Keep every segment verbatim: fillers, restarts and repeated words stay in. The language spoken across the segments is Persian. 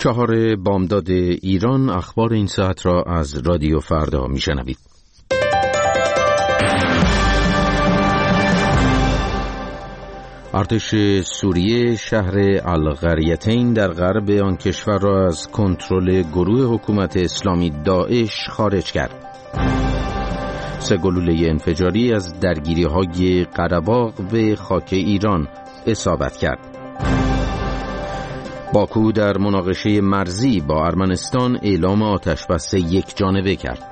چهار بامداد ایران، اخبار این ساعت را از رادیو فردا میشنوید. ارتش سوریه شهر القریتین در غرب آن کشور را از کنترل گروه حکومت اسلامی داعش خارج کرد. سه گلوله انفجاری از درگیری‌های قره‌باغ به خاک ایران اصابت کرد. باکو در مناقشه مرزی با ارمنستان اعلام آتش‌بس یک جانبه کرد.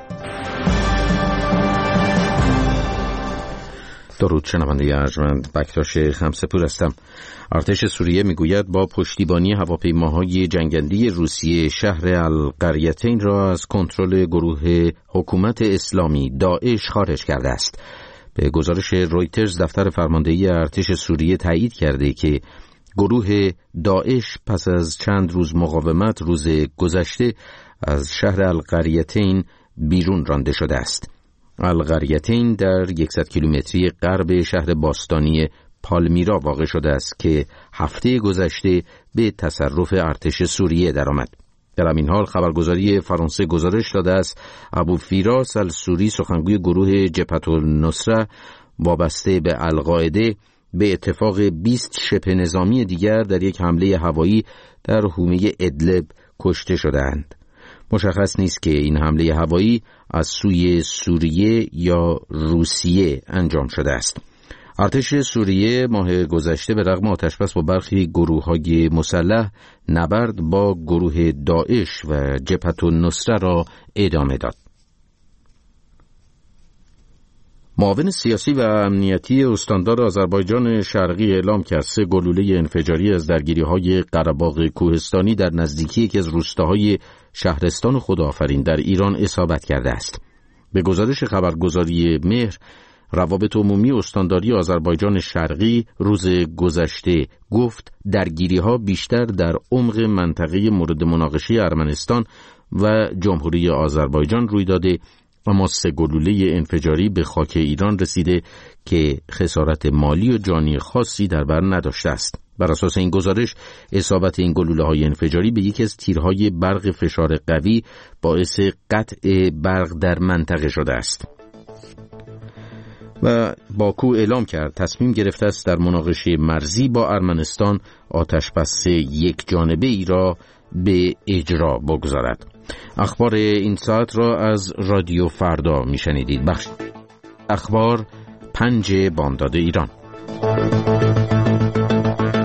درود شنونده ارجمند، بکتاش خمسه‌پور هستم. ارتش سوریه میگوید با پشتیبانی هواپیماهای جنگنده روسیه شهر القریتین را از کنترل گروه حکومت اسلامی داعش خارج کرده است. به گزارش رویترز دفتر فرماندهی ارتش سوریه تایید کرده که گروه داعش پس از چند روز مقاومت روز گذشته از شهر القریتین بیرون رانده شده است. القریتین در صد کیلومتری غرب شهر باستانی پالمیرا واقع شده است که هفته گذشته به تصرف ارتش سوریه درآمد. در همین حال خبرگزاری فرانسه گزارش داده است ابو فیراس السوری، سخنگوی گروه جبهة النصره وابسته به القاعده، به اتفاق بیست شبه نظامی دیگر در یک حمله هوایی در حومه ادلب کشته شدند. مشخص نیست که این حمله هوایی از سوی سوریه یا روسیه انجام شده است. ارتش سوریه ماه گذشته به رغم آتش‌بس با برخی گروه‌های مسلح، نبرد با گروه داعش و جبهة النصره را ادامه داد. معاون سیاسی و امنیتی استاندار آذربایجان شرقی اعلام کرد سه گلوله انفجاری از درگیری‌های قره‌باغ کوهستانی در نزدیکی یکی از روستاهای شهرستان خداآفرین در ایران اصابت کرده است. به گزارش خبرگزاری مهر، روابط عمومی استانداری آذربایجان شرقی روز گذشته گفت درگیری‌ها بیشتر در عمق منطقه مورد مناقشه ارمنستان و جمهوری آذربایجان روی داده، اما سه گلوله انفجاری به خاک ایران رسیده که خسارت مالی و جانی خاصی در بر نداشته است. بر اساس این گزارش، اصابت این گلوله‌های انفجاری به یکی از تیرهای برق فشار قوی باعث قطع برق در منطقه شده است. و باکو اعلام کرد تصمیم گرفته است در مناقشه مرزی با ارمنستان آتش‌بس یک جانبه ای را به اجرا بگذارد. اخبار این ساعت را از رادیو فردا میشنیدید. بخش اخبار پنج بامداد ایران.